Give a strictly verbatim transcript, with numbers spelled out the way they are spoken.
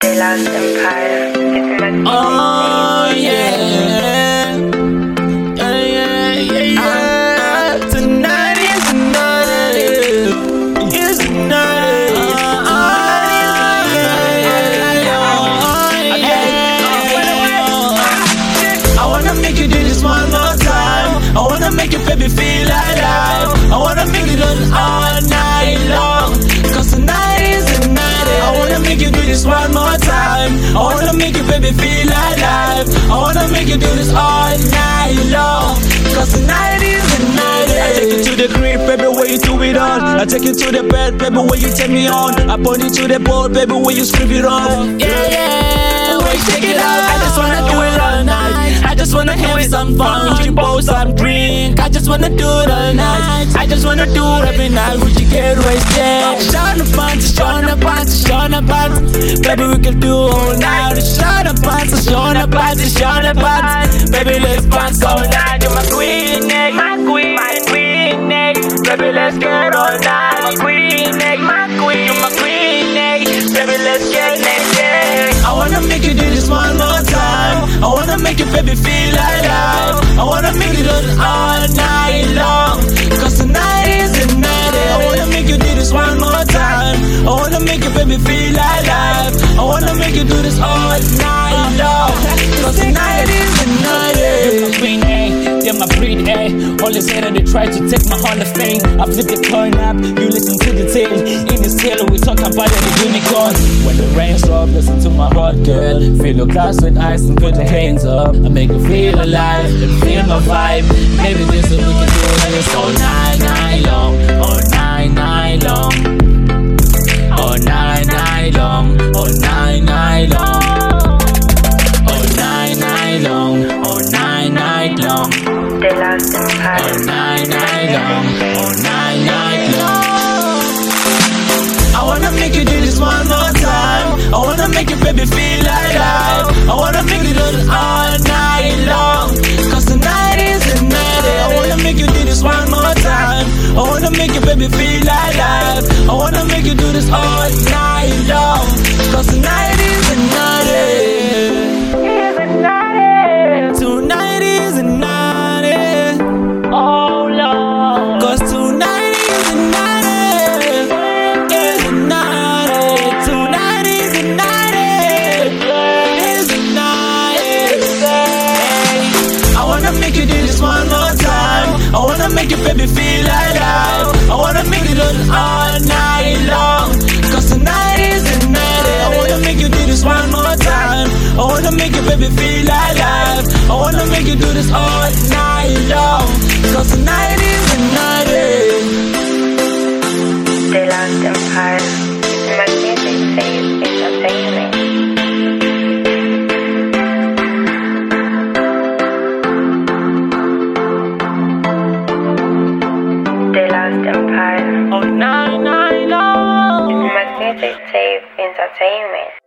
The Lost Empire. Oh yeah, yeah, yeah, yeah, yeah. Tonight is the night, is the night. Oh yeah, yeah, yeah. I wanna make you do this one more time. I wanna make you baby feel alive. I wanna make you do this all night long. Cause tonight is the night. I wanna make you do this one more time. I wanna make you baby feel alive. I wanna make you do this all night long. Cause tonight is the night. I take you to the crib, baby, where you do it on. I take you to the bed, baby, where you take me on. I point you to the board, baby, where you strip it on. Yeah, yeah, where you take it out. I just wanna do it all night. I just wanna have some fun with you, both some drink. I just wanna do it all night. I just wanna do it every night. Would you get wasted? Shine the pants, shine the pants, shine the pants. Baby, we can do all night. Shine the pants, shine the pants, shine the pants. Baby, let's dance all night. You're my queen, eh? My queen, my queen, eh? Baby, let's get all night. My queen, eh? My queen, you're my queen, eh? Baby, let's get naked. I wanna make you do this one more time. I wanna make you baby feel alive. I wanna make you do this all night long. Cause tonight is the night. I wanna make you do this one more time. I wanna make you baby feel alive. I wanna make you do this all night long. Cause tonight is the night. You're my queen, eh? They're my breed, eh? All they say that they try to take my Hall of Fame. I flip the coin up, you listen to the tale. In this tale we talk about the unicorn. When the rains drop, listen to my heart, girl. Fill your glass with ice and put your hands up. I make you feel alive and feel my vibe. Maybe this is we can do this all night, night long. All night, night long. All night, night long. All night, night long. All night, night long. All night, night long. The Lost Empire. All night, night long. All night, night long. I wanna make you do this one more time. I wanna make you baby feel alive. I wanna make you do this all night long. Cause tonight is the night. I wanna make you do this one more time. I wanna make you baby feel alive. I wanna make you do this all night long. Cause tonight is the night. Tonight is the night. Oh Lord. Cause tonight is the night. Is the night. Tonight is the night. Is the night. I wanna make you do this one more time. I wanna make you baby feel alive. I wanna make you do this all night long. Cause tonight is the night. I wanna make you do this one more time. I wanna make you baby feel alive. I wanna make you do this all night long. Cause tonight is the night. The Lost Empire. Magnetic Tape Entertainment. The Lost Empire. All night, night long. Magnetic Tape Entertainment.